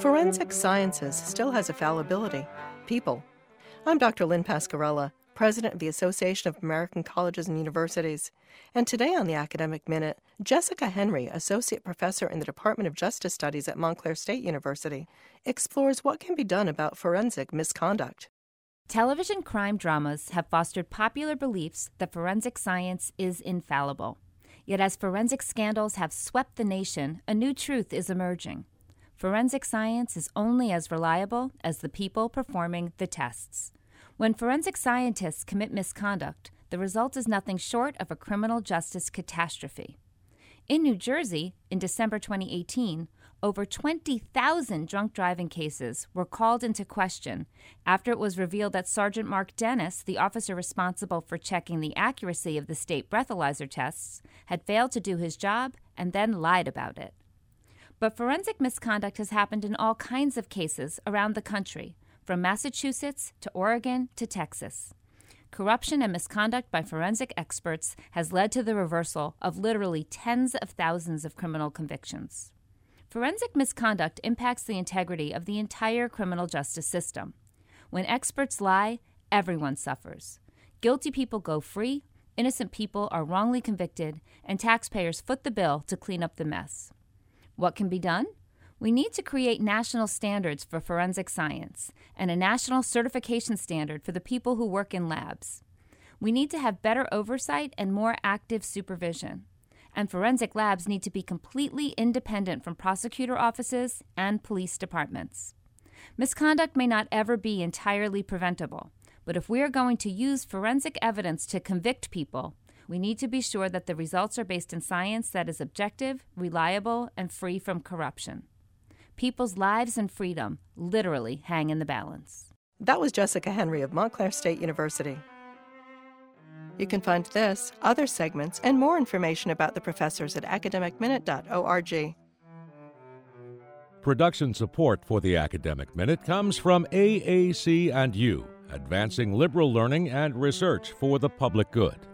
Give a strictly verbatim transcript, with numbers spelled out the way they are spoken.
Forensic sciences still has a fallibility: people. I'm Doctor Lynn Pascarella, President of the Association of American Colleges and Universities. And today on the Academic Minute, Jessica Henry, Associate Professor in the Department of Justice Studies at Montclair State University, explores what can be done about forensic misconduct. Television crime dramas have fostered popular beliefs that forensic science is infallible. Yet as forensic scandals have swept the nation, a new truth is emerging. Forensic science is only as reliable as the people performing the tests. When forensic scientists commit misconduct, the result is nothing short of a criminal justice catastrophe. In New Jersey, in December twenty eighteen, over twenty thousand drunk driving cases were called into question after it was revealed that Sergeant Mark Dennis, the officer responsible for checking the accuracy of the state breathalyzer tests, had failed to do his job and then lied about it. But forensic misconduct has happened in all kinds of cases around the country, from Massachusetts to Oregon to Texas. Corruption and misconduct by forensic experts has led to the reversal of literally tens of thousands of criminal convictions. Forensic misconduct impacts the integrity of the entire criminal justice system. When experts lie, everyone suffers. Guilty people go free, innocent people are wrongly convicted, and taxpayers foot the bill to clean up the mess. What can be done? We need to create national standards for forensic science and a national certification standard for the people who work in labs. We need to have better oversight and more active supervision. And forensic labs need to be completely independent from prosecutor offices and police departments. Misconduct may not ever be entirely preventable, but if we are going to use forensic evidence to convict people, we need to be sure that the results are based in science that is objective, reliable, and free from corruption. People's lives and freedom literally hang in the balance. That was Jessica Henry of Montclair State University. You can find this, other segments, and more information about the professors at academic minute dot org. Production support for the Academic Minute comes from A A C and U, advancing liberal learning and research for the public good.